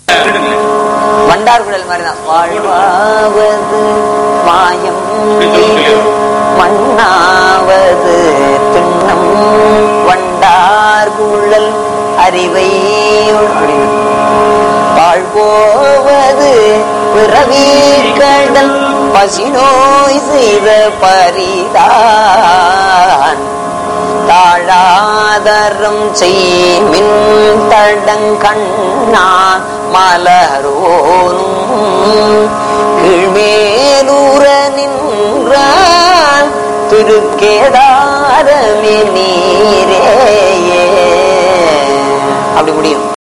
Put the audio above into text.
வண்டார்குழல் மாதிரிதான். வாழ்வாவது மாயம் மண்ணாவது திண்ணம் வண்டார்குழல் அறிவை வாழ்வோவது பிறவி கடல் பசிநோய் செய்த பரிதான் தாழாதரம் செய்மின் தடங்கண்ணா மலரோனும் கீழ்மேலூர நின்றான் திருக்கேதாரமே நீரே. அப்படி முடியும்.